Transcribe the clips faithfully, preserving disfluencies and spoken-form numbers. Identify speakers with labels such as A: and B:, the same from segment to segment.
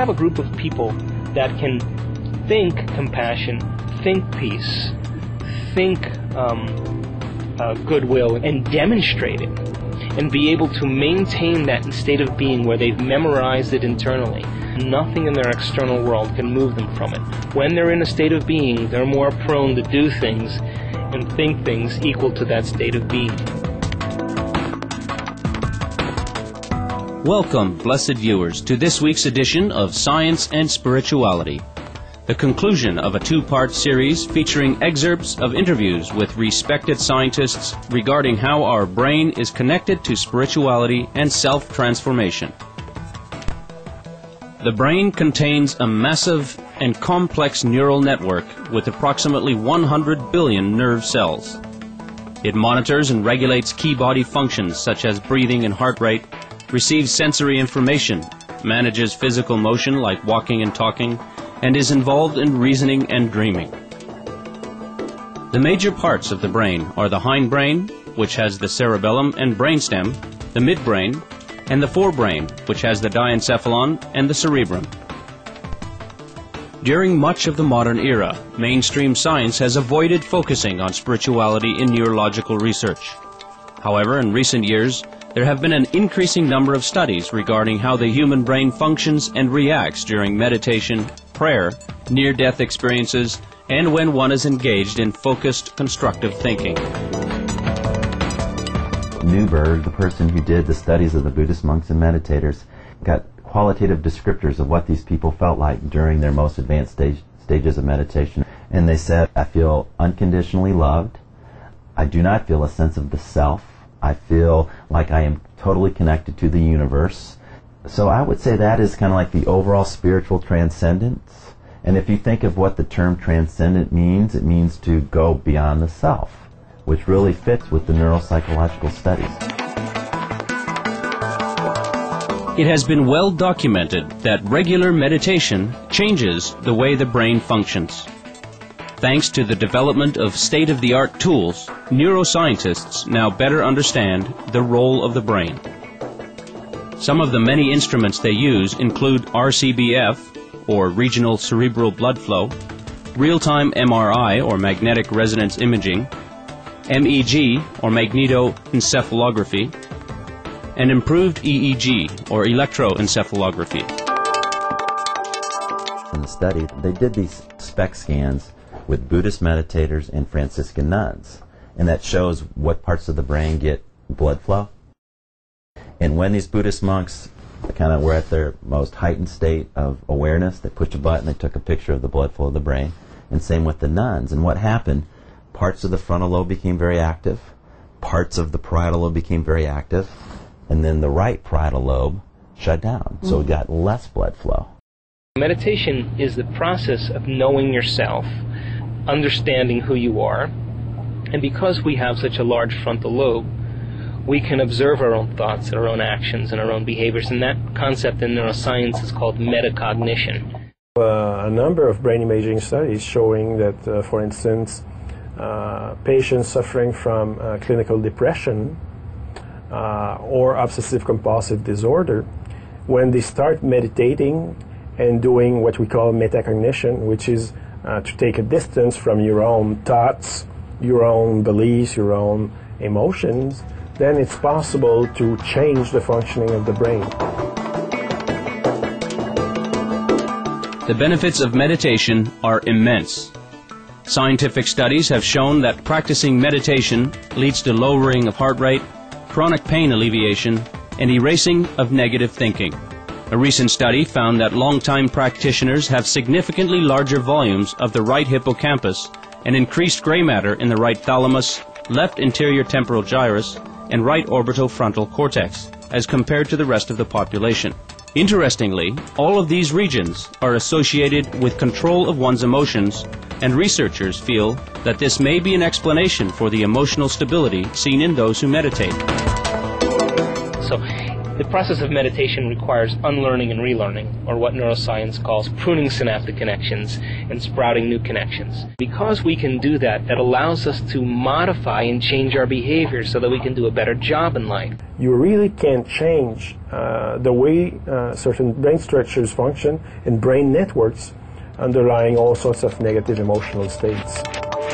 A: have a group of people that can think compassion, think peace, think um, uh, goodwill, and demonstrate it, and be able to maintain that state of being where they've memorized it internally, nothing in their external world can move them from it. When they're in a state of being, they're more prone to do things and think things equal to that state of being.
B: Welcome, blessed viewers, to this week's edition of Science and Spirituality, the conclusion of a two-part series featuring excerpts of interviews with respected scientists regarding how our brain is connected to spirituality and self-transformation. The brain contains a massive and complex neural network with approximately one hundred billion nerve cells. It monitors and regulates key body functions such as breathing and heart rate, receives sensory information, manages physical motion like walking and talking, and is involved in reasoning and dreaming. The major parts of the brain are the hindbrain, which has the cerebellum and brainstem, the midbrain, and the forebrain, which has the diencephalon and the cerebrum. During much of the modern era, mainstream science has avoided focusing on spirituality in neurological research. However, in recent years, there have been an increasing number of studies regarding how the human brain functions and reacts during meditation, prayer, near-death experiences, and when one is engaged in focused, constructive thinking.
C: Newberg, the person who did the studies of the Buddhist monks and meditators, got qualitative descriptors of what these people felt like during their most advanced stage, stages of meditation. And they said, I feel unconditionally loved. I do not feel a sense of the self. I feel like I am totally connected to the universe. So I would say that is kind of like the overall spiritual transcendence. And if you think of what the term transcendent means, it means to go beyond the self, which really fits with the neuropsychological studies.
B: It has been well documented that regular meditation changes the way the brain functions. Thanks to the development of state-of-the-art tools, neuroscientists now better understand the role of the brain. Some of the many instruments they use include R C B F, or regional cerebral blood flow, real-time M R I, or magnetic resonance imaging, M E G, or magnetoencephalography, and improved E E G, or electroencephalography.
C: In the study, they did these SPECT scans with Buddhist meditators and Franciscan nuns, and that shows what parts of the brain get blood flow. And when these Buddhist monks kind of were at their most heightened state of awareness, they pushed a button, they took a picture of the blood flow of the brain, and same with the nuns. And what happened, parts of the frontal lobe became very active, parts of the parietal lobe became very active, and then the right parietal lobe shut down, so we got less blood flow.
A: Meditation is the process of knowing yourself, understanding who you are, and because we have such a large frontal lobe, we can observe our own thoughts and our own actions and our own behaviors, and that concept in neuroscience is called metacognition.
D: Uh, a number of brain imaging studies showing that, uh, for instance, uh, patients suffering from uh, clinical depression uh, or obsessive-compulsive disorder, when they start meditating and doing what we call metacognition, which is uh, to take a distance from your own thoughts, your own beliefs, your own emotions, then it's possible to change the functioning of the brain.
B: The benefits of meditation are immense. Scientific studies have shown that practicing meditation leads to lowering of heart rate, chronic pain alleviation, and erasing of negative thinking. A recent study found that long-time practitioners have significantly larger volumes of the right hippocampus and increased gray matter in the right thalamus, left anterior temporal gyrus, and right orbital frontal cortex, as compared to the rest of the population. Interestingly, all of these regions are associated with control of one's emotions, and researchers feel that this may be an explanation for the emotional stability seen in those who meditate.
A: So The process of meditation requires unlearning and relearning, or what neuroscience calls pruning synaptic connections and sprouting new connections. Because we can do that, that allows us to modify and change our behavior so that we can do a better job in life.
D: You really can't change uh, the way uh, certain brain structures function and brain networks underlying all sorts of negative emotional states.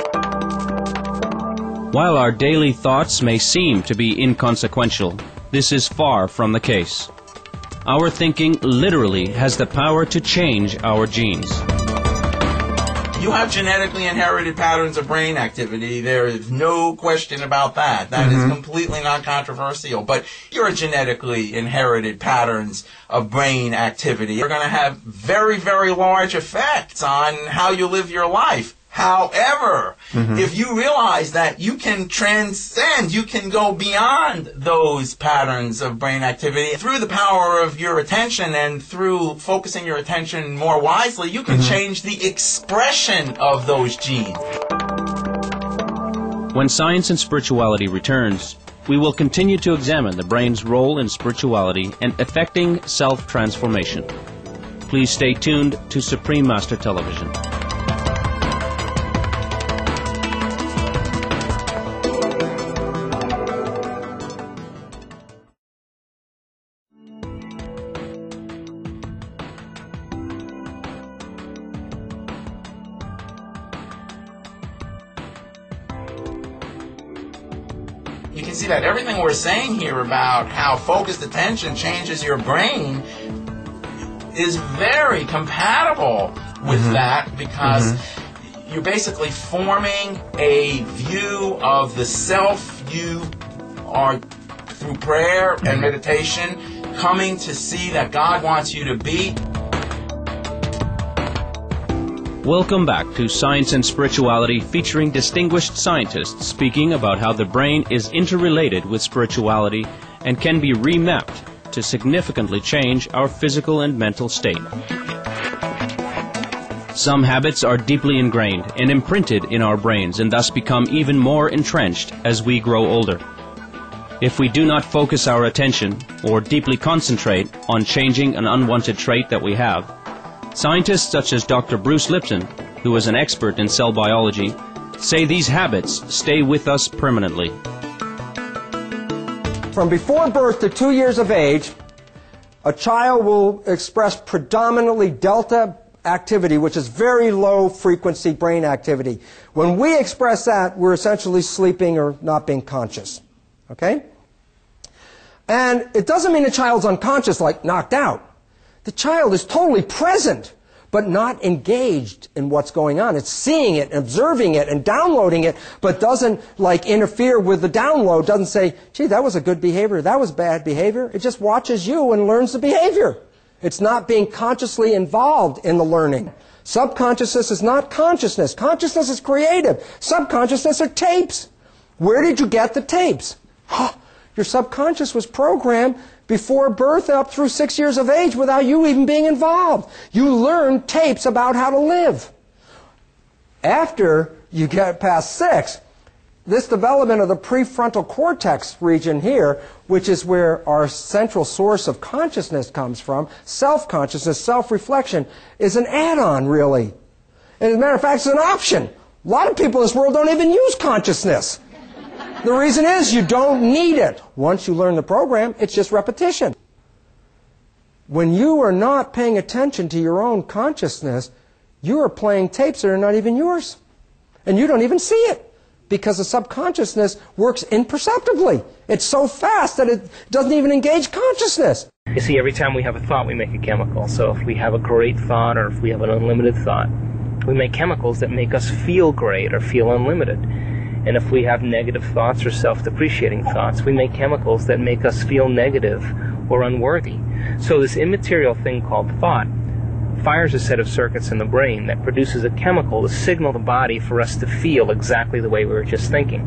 B: While our daily thoughts may seem to be inconsequential, this is far from the case. Our thinking literally has the power to change our genes.
E: You have genetically inherited patterns of brain activity. There is no question about that. That mm-hmm. is completely non-controversial. But your genetically inherited patterns of brain activity are going to have very, very large effects on how you live your life. However, mm-hmm. if you realize that you can transcend, you can go beyond those patterns of brain activity through the power of your attention and through focusing your attention more wisely, you can mm-hmm. change the expression of those genes.
B: When Science and Spirituality returns, we will continue to examine the brain's role in spirituality and effecting self-transformation. Please stay tuned to Supreme Master Television.
E: You can see that everything we're saying here about how focused attention changes your brain is very compatible with mm-hmm. that, because mm-hmm. you're basically forming a view of the self you are, through prayer mm-hmm. and meditation, coming to see that God wants you to be.
B: Welcome back to Science and Spirituality, featuring distinguished scientists speaking about how the brain is interrelated with spirituality and can be remapped to significantly change our physical and mental state. Some habits are deeply ingrained and imprinted in our brains and thus become even more entrenched as we grow older. If we do not focus our attention or deeply concentrate on changing an unwanted trait that we have, scientists such as Doctor Bruce Lipton, who is an expert in cell biology, say these habits stay with us permanently.
F: From before birth to two years of age, a child will express predominantly delta activity, which is very low frequency brain activity. When we express that, we're essentially sleeping or not being conscious. Okay? And it doesn't mean the child's unconscious, like knocked out. The child is totally present, but not engaged in what's going on. It's seeing it, observing it, and downloading it, but doesn't like interfere with the download, doesn't say, gee, that was a good behavior, that was bad behavior. It just watches you and learns the behavior. It's not being consciously involved in the learning. Subconsciousness is not consciousness. Consciousness is creative. Subconsciousness are tapes. Where did you get the tapes? Your subconscious was programmed before birth up through six years of age without you even being involved. You learn tapes about how to live. After you get past six, this development of the prefrontal cortex region here, which is where our central source of consciousness comes from, self-consciousness, self-reflection, is an add-on, really. And as a matter of fact, it's an option. A lot of people in this world don't even use consciousness. The reason is you don't need it. Once you learn the program, it's just repetition. When you are not paying attention to your own consciousness, you are playing tapes that are not even yours. And you don't even see it, because the subconsciousness works imperceptibly. It's so fast that it doesn't even engage consciousness.
A: You see, every time we have a thought, we make a chemical. So if we have a great thought or if we have an unlimited thought, we make chemicals that make us feel great or feel unlimited. And if we have negative thoughts or self-depreciating thoughts, we make chemicals that make us feel negative or unworthy. So this immaterial thing called thought fires a set of circuits in the brain that produces a chemical to signal the body for us to feel exactly the way we were just thinking.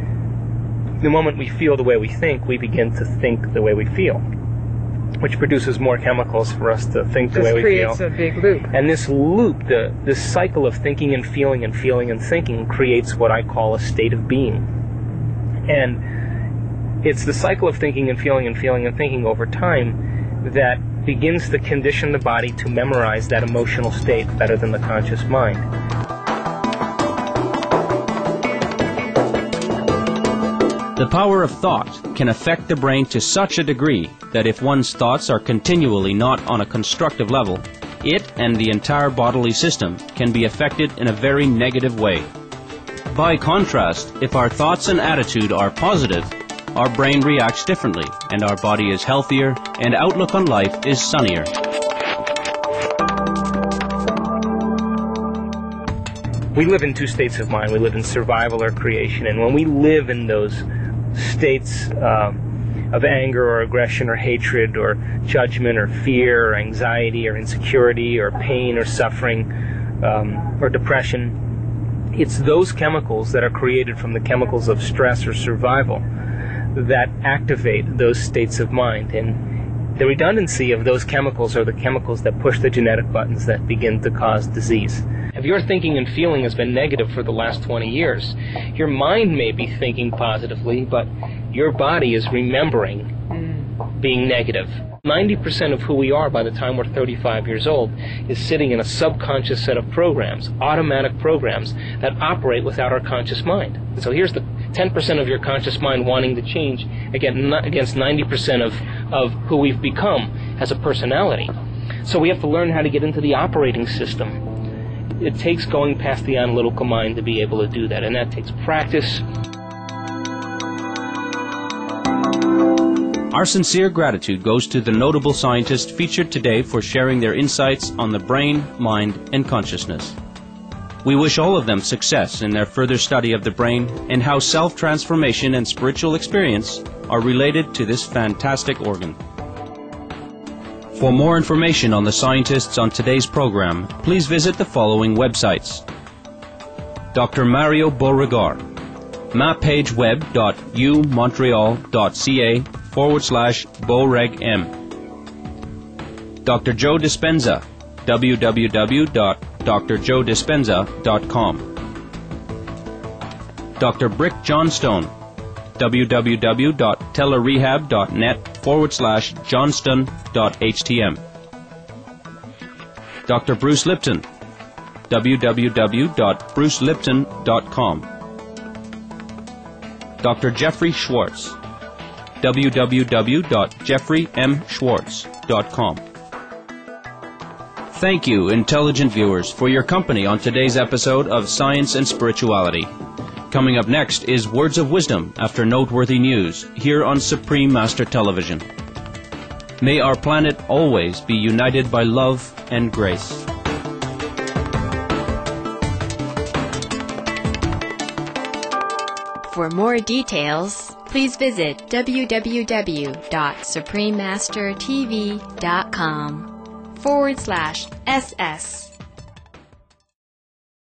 A: The moment we feel the way we think, we begin to think the way we feel, which produces more chemicals for us to think the way we feel.
G: This creates a big loop.
A: And this loop, the, this cycle of thinking and feeling and feeling and thinking creates what I call a state of being. And It's the cycle of thinking and feeling and feeling and thinking over time that begins to condition the body to memorize that emotional state better than the conscious mind.
B: The power of thought can affect the brain to such a degree that if one's thoughts are continually not on a constructive level, it and the entire bodily system can be affected in a very negative way. By contrast, if our thoughts and attitude are positive, our brain reacts differently, and our body is healthier, and outlook on life is sunnier.
A: We live in two states of mind. We live in survival or creation, and when we live in those states uh, of anger or aggression or hatred or judgment or fear or anxiety or insecurity or pain or suffering um, or depression, it's those chemicals that are created from the chemicals of stress or survival that activate those states of mind. And the redundancy of those chemicals are the chemicals that push the genetic buttons that begin to cause disease. If your thinking and feeling has been negative for the last twenty years, your mind may be thinking positively, but your body is remembering being negative. ninety percent of who we are by the time we're thirty-five years old is sitting in a subconscious set of programs, automatic programs, that operate without our conscious mind. So here's the ten percent of your conscious mind wanting to change against ninety percent of, of who we've become as a personality. So we have to learn how to get into the operating system. It takes going past the analytical mind to be able to do that, and that takes practice.
B: Our sincere gratitude goes to the notable scientists featured today for sharing their insights on the brain, mind, and consciousness. We wish all of them success in their further study of the brain and how self-transformation and spiritual experience are related to this fantastic organ. For more information on the scientists on today's program, please visit the following websites. Doctor Mario Beauregard, mapageWeb.umontreal.ca forward slash BeauRegM. Doctor Joe Dispenza, w w w dot d r joe dispenza dot com. Doctor Brick Johnstone, w w w dot telerehab.net forward slash johnston.htm. Doctor Bruce Lipton, w w w dot bruce lipton dot com. Doctor Jeffrey Schwartz, w w w dot jeffrey m schwartz dot com. Thank you, intelligent viewers, for your company on today's episode of Science and Spirituality. Coming up next is Words of Wisdom after noteworthy news here on Supreme Master Television. May our planet always be united by love and grace.
G: For more details, please visit w w w dot supreme master t v dot com forward slash S S.